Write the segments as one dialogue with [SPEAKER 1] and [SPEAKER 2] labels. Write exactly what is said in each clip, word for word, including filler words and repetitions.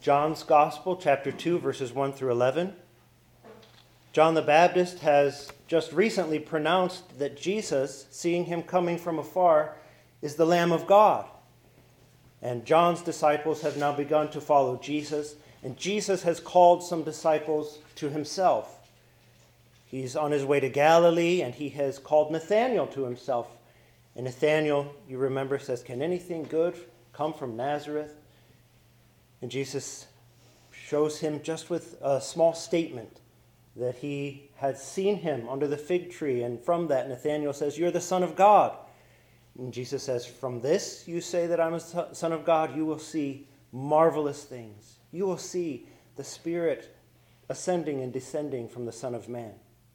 [SPEAKER 1] John's Gospel, chapter two, verses one through eleven. John the Baptist has just recently pronounced that Jesus, seeing him coming from afar, is the Lamb of God. And John's disciples have now begun to follow Jesus, and Jesus has called some disciples to himself. He's on his way to Galilee, and he has called Nathanael to himself. And Nathanael, you remember, says, "Can anything good come from Nazareth?" And Jesus shows him just with a small statement that he had seen him under the fig tree. And from that, Nathanael says, "You're the Son of God." And Jesus says, "From this you say that I'm a son of God? You will see marvelous things. You will see the Spirit ascending and descending from the Son of Man."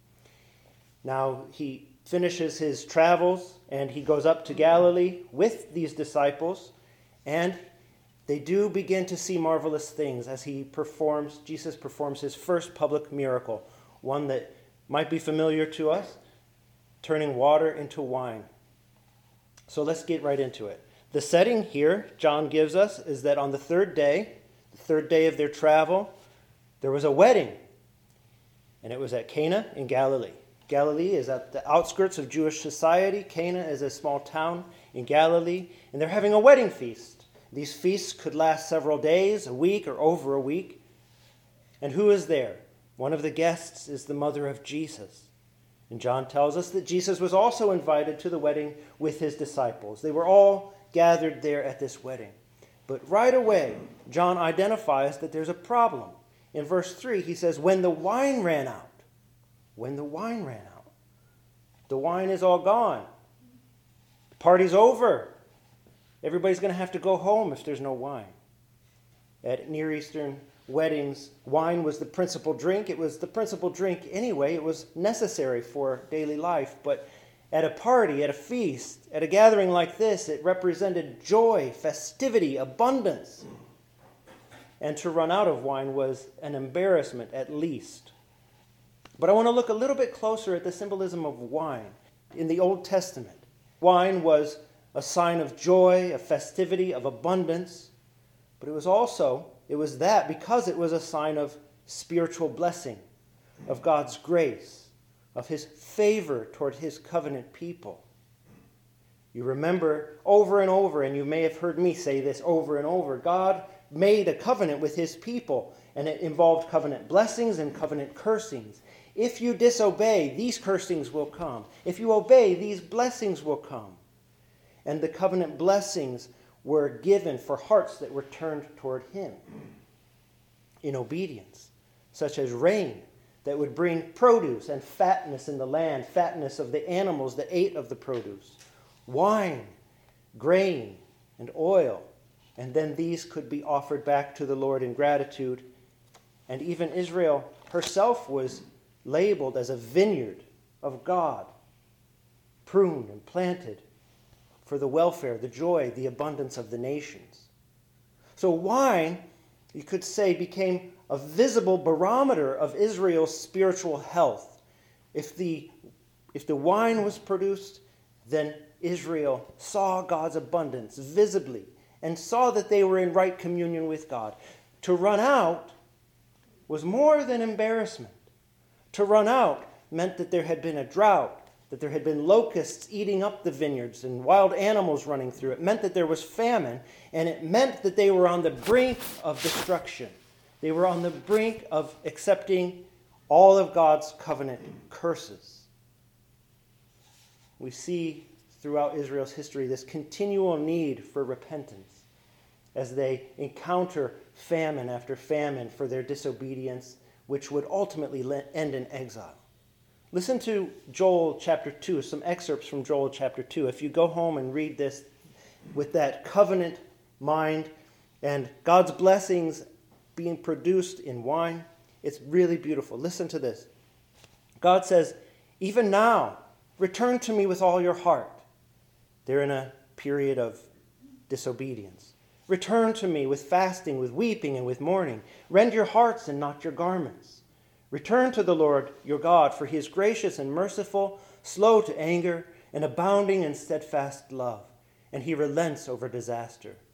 [SPEAKER 1] Now he finishes his travels and he goes up to Galilee with these disciples, and they do begin to see marvelous things as he performs, Jesus performs his first public miracle, one that might be familiar to us, turning water into wine. So let's get right into it. The setting here John gives us is that on the third day, the third day of their travel, there was a wedding, and it was at Cana in Galilee. Galilee is at the outskirts of Jewish society. Cana is a small town in Galilee, and they're having a wedding feast. These feasts could last several days, a week, or over a week. And who is there? One of the guests is the mother of Jesus. And John tells us that Jesus was also invited to the wedding with his disciples. They were all gathered there at this wedding. But right away, John identifies that there's a problem. In verse three, he says, when the wine ran out. When the wine ran out. The wine is all gone. The party's over. Everybody's going to have to go home if there's no wine. At Near Eastern weddings, wine was the principal drink. It was the principal drink anyway. It was necessary for daily life. But at a party, at a feast, at a gathering like this, it represented joy, festivity, abundance. And to run out of wine was an embarrassment, at least. But I want to look a little bit closer at the symbolism of wine in the Old Testament. Wine was a sign of joy, of festivity, of abundance. But it was also, it was that because it was a sign of spiritual blessing, of God's grace, of his favor toward his covenant people. You remember over and over, and you may have heard me say this over and over, God made a covenant with his people, and it involved covenant blessings and covenant cursings. If you disobey, these cursings will come. If you obey, these blessings will come. And the covenant blessings were given for hearts that were turned toward him in obedience, such as rain that would bring produce and fatness in the land, fatness of the animals that ate of the produce, wine, grain, and oil. And then these could be offered back to the Lord in gratitude. And even Israel herself was labeled as a vineyard of God, pruned and planted for the welfare, the joy, the abundance of the nations. So wine, you could say, became a visible barometer of Israel's spiritual health. If the, if the wine was produced, then Israel saw God's abundance visibly and saw that they were in right communion with God. To run out was more than embarrassment. To run out meant that there had been a drought, that there had been locusts eating up the vineyards and wild animals running through. It meant that there was famine, and it meant that they were on the brink of destruction. They were on the brink of accepting all of God's covenant curses. We see throughout Israel's history this continual need for repentance as they encounter famine after famine for their disobedience, which would ultimately end in exile. Listen to Joel chapter two, some excerpts from Joel chapter two. If you go home and read this with that covenant mind and God's blessings being produced in wine, it's really beautiful. Listen to this. God says, "Even now, return to me with all your heart." They're in a period of disobedience. "Return to me with fasting, with weeping, and with mourning. Rend your hearts and not your garments. Return to the Lord your God, for he is gracious and merciful, slow to anger, and abounding in steadfast love, and he relents over disaster.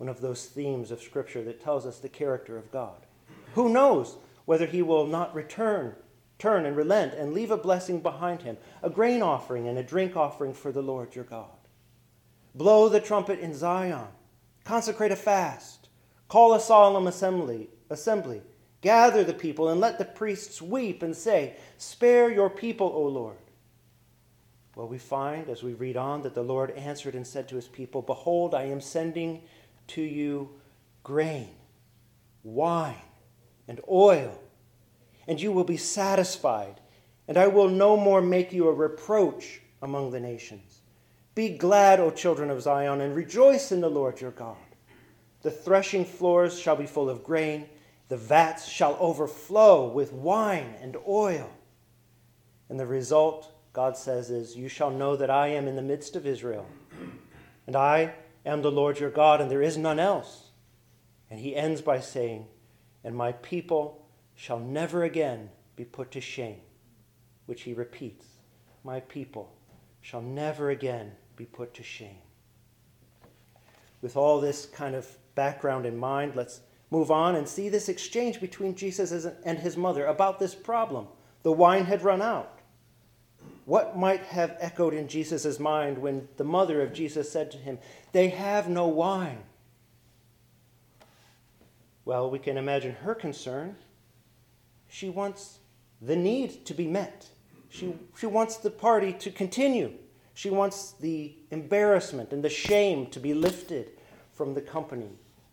[SPEAKER 1] one of those themes of Scripture that tells us the character of God. Who knows whether he will not return, turn and relent and leave a blessing behind him, a grain offering and a drink offering for the Lord your God. Blow the trumpet in Zion, consecrate a fast, call a solemn assembly, assembly, gather the people and let the priests weep and say, spare your people, O Lord. Well, we find as we read on that the Lord answered and said to his people, behold, I am sending to you grain, wine, and oil, and you will be satisfied, and I will no more make you a reproach among the nations. Be glad, O children of Zion, and rejoice in the Lord your God. The threshing floors shall be full of grain, the vats shall overflow with wine and oil. And the result, God says, is, you shall know that I am in the midst of Israel, and I am the Lord your God, and there is none else. And he ends by saying, and my people shall never again be put to shame, which he repeats, my people shall never again be put to shame. With all this kind of background in mind, let's move on and see this exchange between Jesus and his mother about this problem. The wine had run out. What might have echoed in Jesus' mind when the mother of Jesus said to him, they have no wine? Well, we can imagine her concern. She wants the need to be met. She, she wants the party to continue. She wants the embarrassment and the shame to be lifted from the company.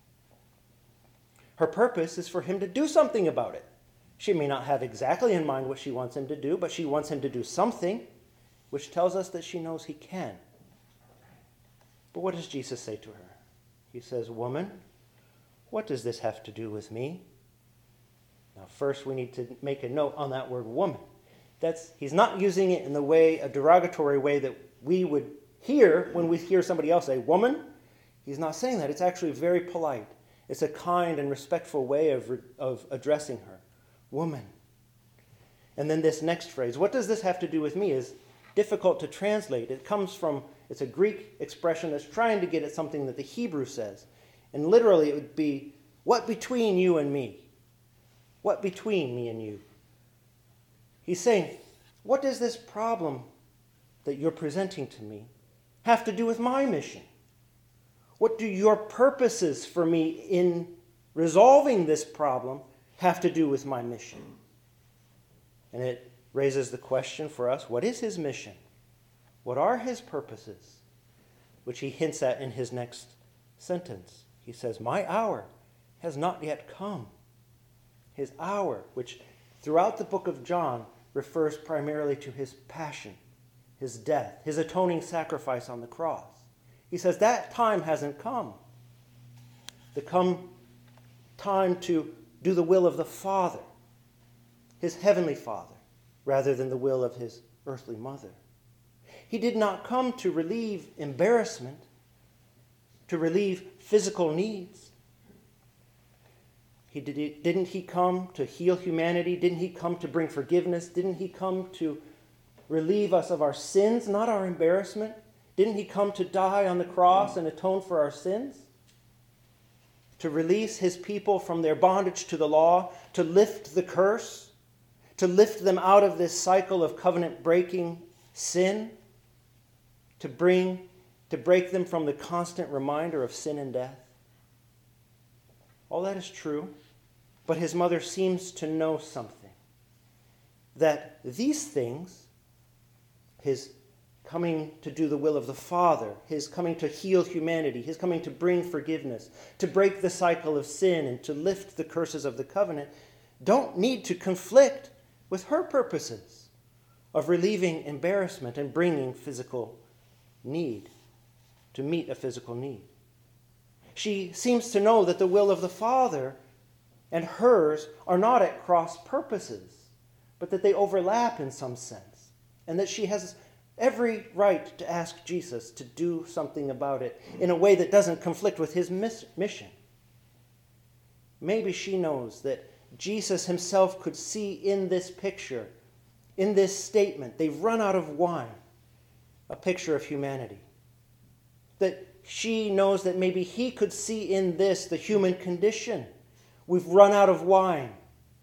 [SPEAKER 1] Her purpose is for him to do something about it. She may not have exactly in mind what she wants him to do, but she wants him to do something, which tells us that she knows he can. But what does Jesus say to her? He says, woman, what does this have to do with me? Now, first we need to make a note on that word woman. That's, he's not using it in the way, a derogatory way that we would hear when we hear somebody else say, woman. He's not saying that. It's actually very polite. It's a kind and respectful way of, of addressing her. Woman. And then this next phrase, what does this have to do with me, is difficult to translate. It comes from, it's a Greek expression that's trying to get at something that the Hebrew says. And literally it would be, what between you and me? What between me and you? He's saying, what does this problem that you're presenting to me have to do with my mission? What do your purposes for me in resolving this problem have to do with my mission? And it raises the question for us, what is his mission? What are his purposes? Which he hints at in his next sentence. He says, my hour has not yet come. His hour, which throughout the book of John refers primarily to his passion, his death, his atoning sacrifice on the cross. He says that time hasn't come. The come time to do the will of the Father, his heavenly Father, rather than the will of his earthly mother. He did not come to relieve embarrassment, to relieve physical needs. He did, didn't he come to heal humanity? Didn't he come to bring forgiveness? Didn't he come to relieve us of our sins, not our embarrassment? Didn't he come to die on the cross and atone for our sins? To release his people from their bondage to the law, to lift the curse, to lift them out of this cycle of covenant-breaking sin, to bring, to break them from the constant reminder of sin and death. All that is true, but his mother seems to know something. That these things, his coming to do the will of the Father, his coming to heal humanity, his coming to bring forgiveness, to break the cycle of sin and to lift the curses of the covenant, don't need to conflict with her purposes of relieving embarrassment and bringing physical need, to meet a physical need. She seems to know that the will of the Father and hers are not at cross purposes, but that they overlap in some sense, and that she has every right to ask Jesus to do something about it in a way that doesn't conflict with his mission. Maybe she knows that Jesus himself could see in this picture, in this statement, they've run out of wine, a picture of humanity. That she knows that maybe he could see in this the human condition. We've run out of wine.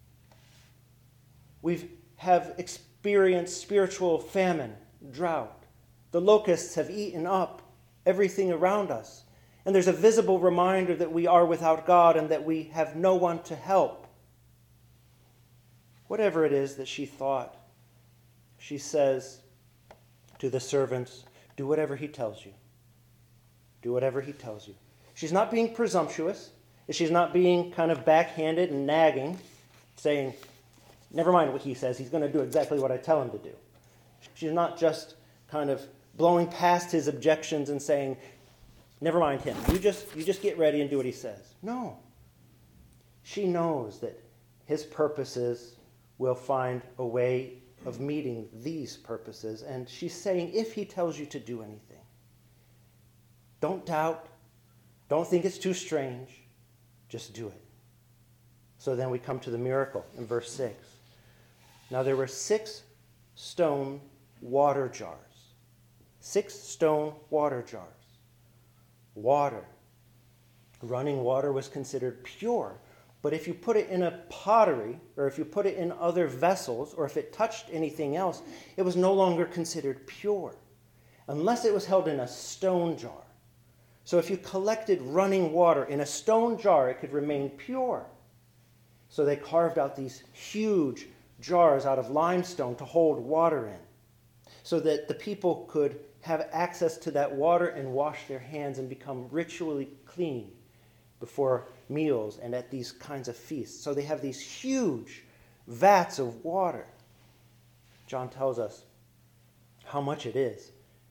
[SPEAKER 1] We have experienced spiritual famine, drought. The locusts have eaten up everything around us. And there's a visible reminder that we are without God and that we have no one to help. Whatever it is that she thought, she says to the servants, do whatever he tells you. Do whatever he tells you. She's not being presumptuous. She's not being kind of backhanded and nagging, saying, never mind what he says, he's going to do exactly what I tell him to do. She's not just kind of blowing past his objections and saying, never mind him. You just, you just get ready and do what he says. No. She knows that his purposes will find a way of meeting these purposes. And she's saying, if he tells you to do anything, don't doubt. Don't think it's too strange. Just do it. So then we come to the miracle in verse six. Now there were six stone water jars. Six stone water jars. Water. Running water was considered pure. But if you put it in a pottery, or if you put it in other vessels, or if it touched anything else, it was no longer considered pure, unless it was held in a stone jar. So if you collected running water in a stone jar, it could remain pure. So they carved out these huge jars out of limestone to hold water in, so that the people could have access to that water and wash their hands and become ritually clean before meals and at these kinds of feasts. So they have these huge vats of water. John tells us how much it is.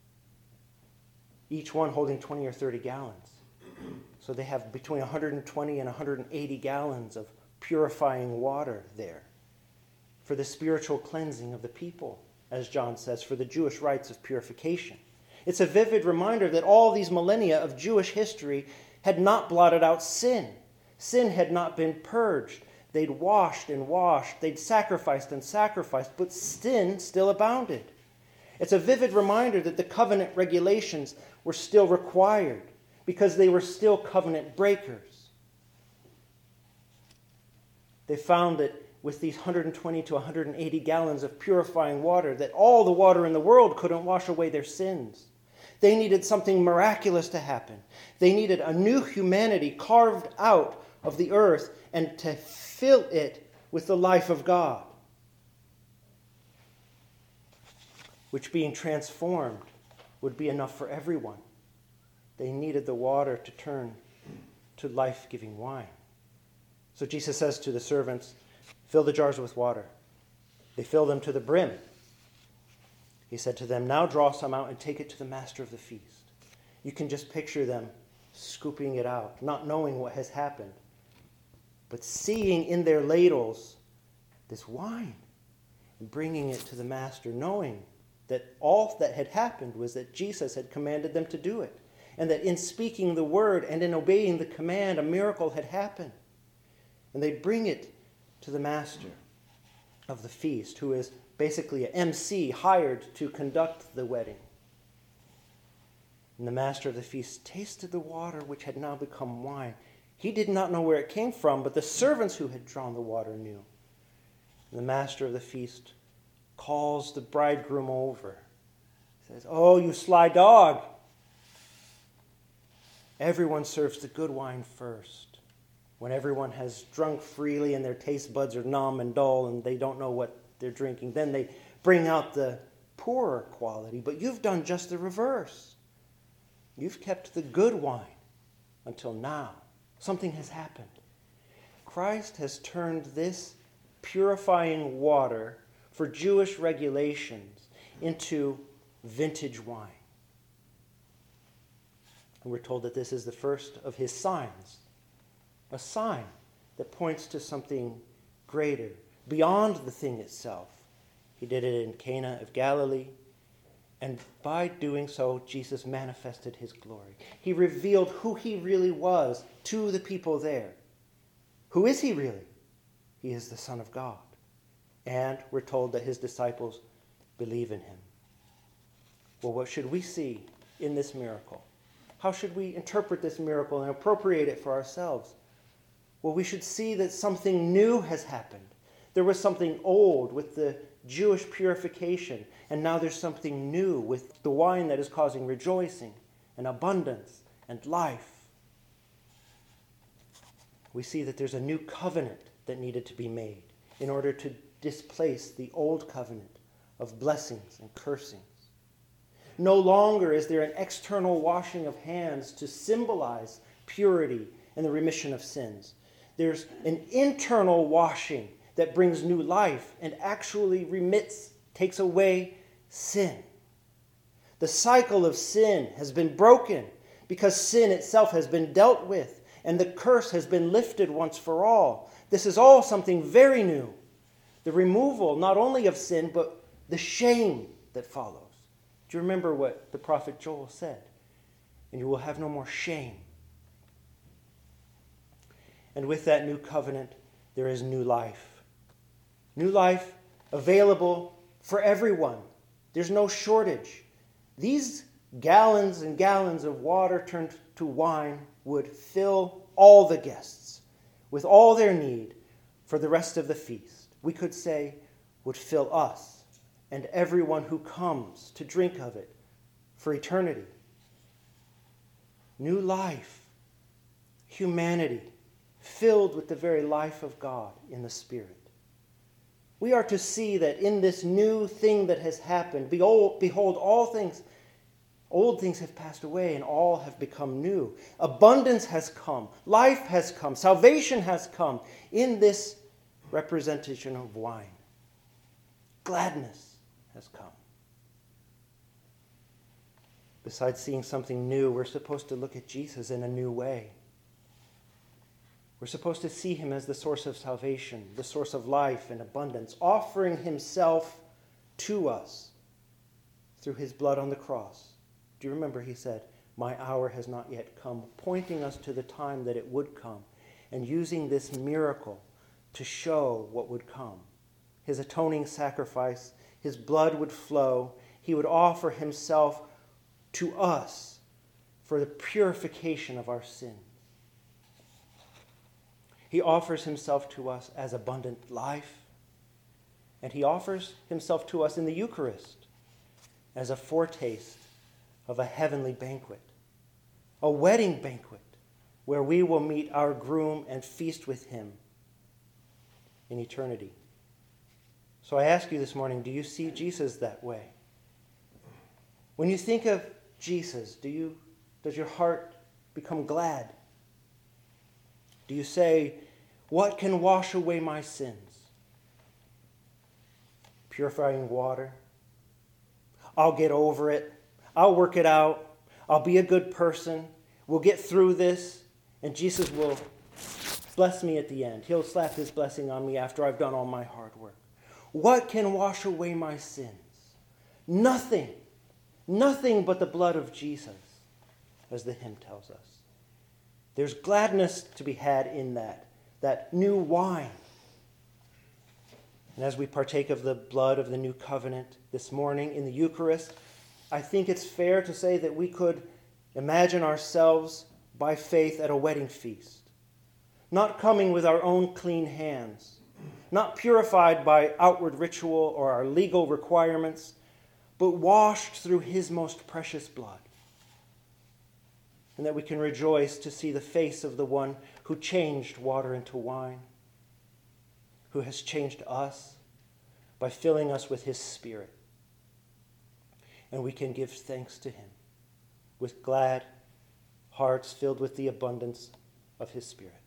[SPEAKER 1] Each one holding twenty or thirty gallons. So they have between one hundred twenty and one hundred eighty gallons of purifying water there for the spiritual cleansing of the people, as John says, for the Jewish rites of purification. It's a vivid reminder that all these millennia of Jewish history had not blotted out sin. Sin had not been purged. They'd washed and washed. They'd sacrificed and sacrificed, but sin still abounded. It's a vivid reminder that the covenant regulations were still required because they were still covenant breakers. They found that with these one hundred twenty to one hundred eighty gallons of purifying water, that all the water in the world couldn't wash away their sins. They needed something miraculous to happen. They needed a new humanity carved out of the earth and to fill it with the life of God, which being transformed would be enough for everyone. They needed the water to turn to life-giving wine. So Jesus says to the servants, fill the jars with water. They fill them to the brim. He said to them, now draw some out and take it to the master of the feast. You can just picture them scooping it out, not knowing what has happened, but seeing in their ladles this wine and bringing it to the master, knowing that all that had happened was that Jesus had commanded them to do it, and that in speaking the word and in obeying the command, a miracle had happened. And they bring it to the master of the feast, who is basically an M C hired to conduct the wedding. And the master of the feast tasted the water which had now become wine. He did not know where it came from, but the servants who had drawn the water knew. And the master of the feast calls the bridegroom over. He says, oh, you sly dog. Everyone serves the good wine first. When everyone has drunk freely and their taste buds are numb and dull and they don't know what they're drinking, then they bring out the poorer quality. But you've done just the reverse. You've kept the good wine until now. Something has happened. Christ has turned this purifying water for Jewish regulations into vintage wine. And we're told that this is the first of his signs. A sign that points to something greater, beyond the thing itself. He did it in Cana of Galilee, and by doing so, Jesus manifested his glory. He revealed who he really was to the people there. Who is he really? He is the Son of God. And we're told that his disciples believe in him. Well, what should we see in this miracle? How should we interpret this miracle and appropriate it for ourselves? Well, we should see that something new has happened. There was something old with the Jewish purification, and now there's something new with the wine that is causing rejoicing and abundance and life. We see that there's a new covenant that needed to be made in order to displace the old covenant of blessings and cursings. No longer is there an external washing of hands to symbolize purity and the remission of sins. There's an internal washing that brings new life and actually remits, takes away sin. The cycle of sin has been broken because sin itself has been dealt with and the curse has been lifted once for all. This is all something very new. The removal not only of sin, but the shame that follows. Do you remember what the prophet Joel said? And you will have no more shame. And with that new covenant, there is new life. New life available for everyone. There's no shortage. These gallons and gallons of water turned to wine would fill all the guests with all their need for the rest of the feast. We could say, would fill us and everyone who comes to drink of it for eternity. New life, humanity, filled with the very life of God in the Spirit. We are to see that in this new thing that has happened, behold, behold all things, old things have passed away and all have become new. Abundance has come, life has come, salvation has come in this representation of wine. Gladness has come. Besides seeing something new, we're supposed to look at Jesus in a new way. We're supposed to see him as the source of salvation, the source of life and abundance, offering himself to us through his blood on the cross. Do you remember he said, "My hour has not yet come," pointing us to the time that it would come and using this miracle to show what would come. His atoning sacrifice, his blood would flow. He would offer himself to us for the purification of our sins. He offers himself to us as abundant life, and he offers himself to us in the Eucharist as a foretaste of a heavenly banquet, a wedding banquet where we will meet our groom and feast with him in eternity. So I ask you this morning, do you see Jesus that way? When you think of Jesus, do you, does your heart become glad? Do you say, what can wash away my sins? Purifying water. I'll get over it. I'll work it out. I'll be a good person. We'll get through this, and Jesus will bless me at the end. He'll slap his blessing on me after I've done all my hard work. What can wash away my sins? Nothing. Nothing but the blood of Jesus, as the hymn tells us. There's gladness to be had in that, that new wine. And as we partake of the blood of the new covenant this morning in the Eucharist, I think it's fair to say that we could imagine ourselves by faith at a wedding feast, not coming with our own clean hands, not purified by outward ritual or our legal requirements, but washed through his most precious blood. And that we can rejoice to see the face of the one who changed water into wine, who has changed us by filling us with his Spirit. And we can give thanks to him with glad hearts filled with the abundance of his Spirit.